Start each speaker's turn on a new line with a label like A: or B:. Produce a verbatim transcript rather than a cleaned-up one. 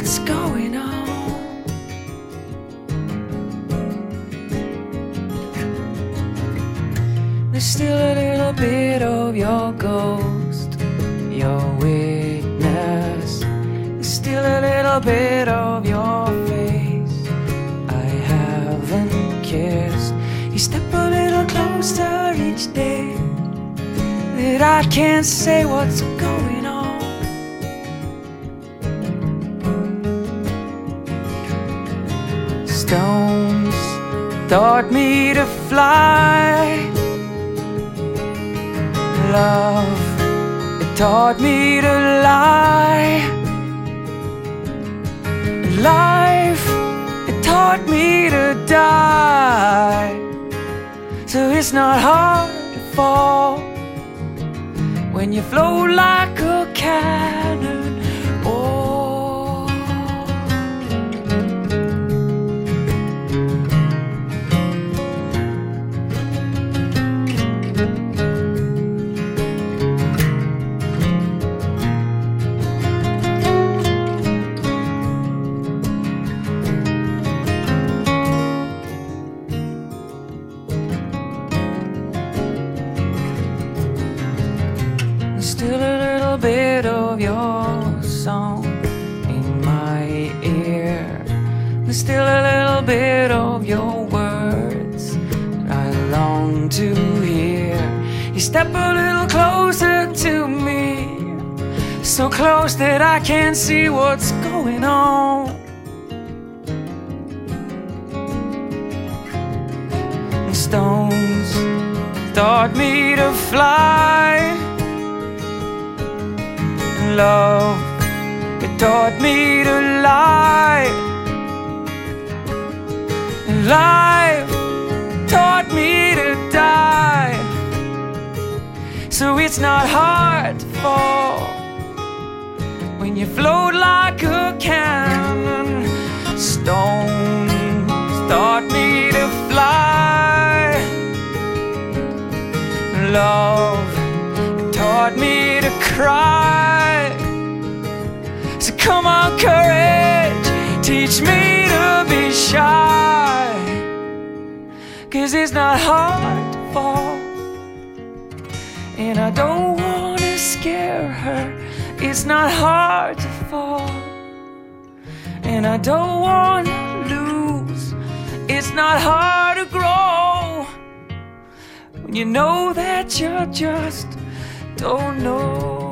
A: what's going on. There's still a little bit of your ghost, your witness. There's still a little bit of your face I haven't kissed. You step a little closer each day, that I can't say what's going on. Stones taught me to fly. Love, it taught me to lie. Life, it taught me to die. So it's not hard to fall when you float like a cannon. Oh, still a little bit of your song in my ear. There's still a little bit of your words that I long to hear. You step a little closer to me, so close that I can't see what's going on. And stones taught me to fly. Love, it taught me to lie. Life taught me to die. So it's not hard to fall when you float like a cannon. Stones taught me to fly. Love, it taught me to cry. So come on, courage, teach me to be shy. 'Cause it's not hard to fall, and I don't wanna scare her. It's not hard to fall, and I don't wanna lose. It's not hard to grow when you know that you just don't know.